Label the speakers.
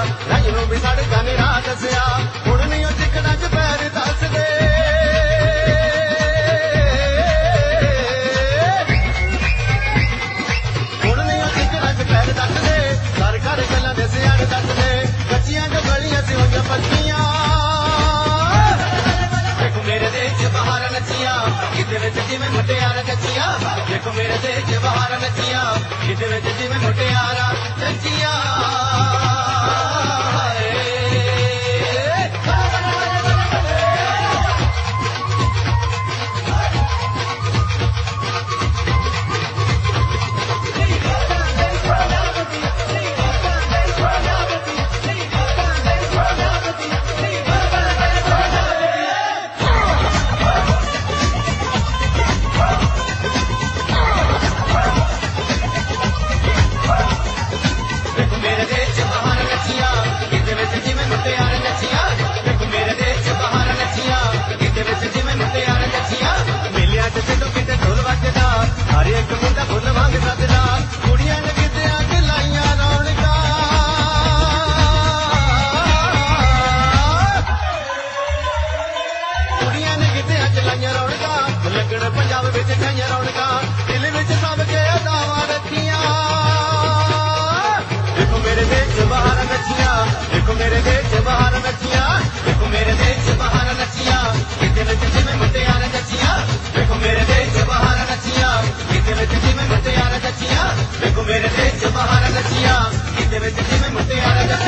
Speaker 1: रंग नूं भी सड़कां ने राह दस्सिया हुण नहीं ओ चिकना च पैर दसदे हुण नहीं ओ चिकना च पैर दसदे घर घर गल्लां दे सियाण दसदे कच्चियां जो गलियां सी होईयां पक्कियां देखो मेरे देश च बाहर नचियां किते विच जिवें मुटियारां नचियां देखो मेरे देश च बाहर नचियां किते विच जिवें मुटियारां नचियां पंजाब विच कई रौनकां दिल विच सबके अदावां रखियां देखो मेरे देश च बाहर नचियां देखो मेरे देश च बाहर नचियां देखो मेरे देश च बाहर नचियां किते विच जिवें मुटियारां नचियां देखो मेरे देश च बाहर नचियां किते विच जिवें मुटियारां नचियां देखो मेरे देश च बाहर नचियां किते विच जिवें मुटियारां